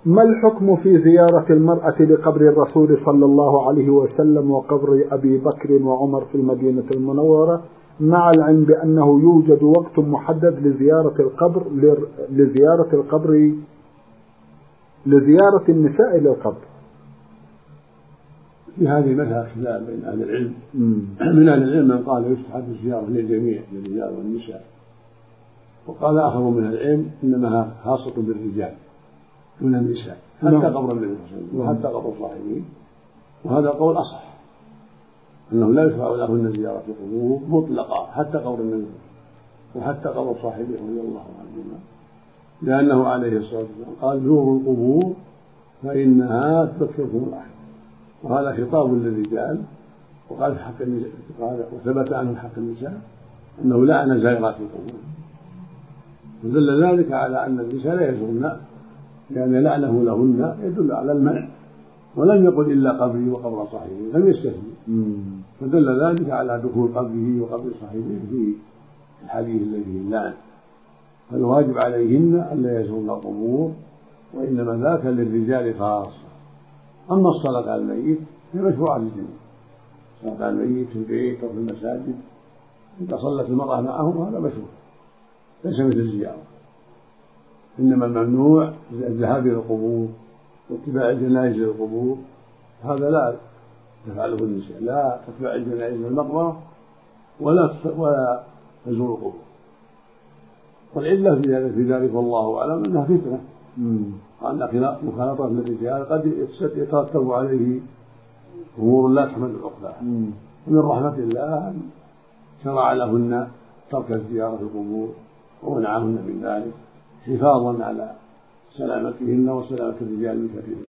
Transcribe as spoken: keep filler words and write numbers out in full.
ما الحكم في زيارة المرأة لقبر الرسول صلى الله عليه وسلم وقبر أبي بكر وعمر في المدينة المنورة، مع العلم بأنه يوجد وقت محدد لزيارة القبر لزيارة القبر لزيارة النساء للقبر؟ في هذه مسألة خلاف بين أهل العلم. من أهل العلم من قال يستحب الزيارة للجميع للرجال والنساء، وقال آخر من العلم إنما خاصة بالرجال دون النساء حتى قبر النبي صلى الله عليه وسلم وحتى قبر صاحبه، وهذا القول أصح أنه لا يشرع لهن زيارة القبور مطلقة حتى قبر النبي وحتى قبر صاحبه رضي الله عنهما، لأنه عليه الصلاة والسلام قال زوروا القبور فإنها تذكركم الآخرة، وهذا خطاب للرجال. وقال في حق النساء وثبت عنه في حق النساء أنه لعن زائرات القبور، ودل ذلك على أن النساء لا يزورن، لأن لعنه لهن يدل على المنع، ولم يقل إلا قبري وقبر صاحبه، لم يستثني، فدل ذلك على دخول قبره وقبر صاحبه في الحديث الذي فيه اللعن. فالواجب عليهن ألا يزورن القبور، وإنما ذاك للرجال خاصة. أما الصلاة على الميت هي مشروعة للجميع، الصلاة على الميت في البيت أو في المساجد إذا صلت المرأة معهم هذا مشروع، ليس مثل الزيارة. إنما الممنوع الذهاب إلى القبور واتباع الجنائز إلى القبور، هذا لا تفعله النساء، لا تتبع الجنائز إلى المقبرة ولا ولا تزور القبور. والعلة في ذلك والله أعلم أنها فتنة، وأن مخالطة الرجال قد يترتب عليه أمور لا تحمد عقباها. ومن رحمة الله شرع لهن ترك الزيارة في القبور ومنعهن من ذلك حفاظا على سلامتهن وسلامة الرجال من كثير.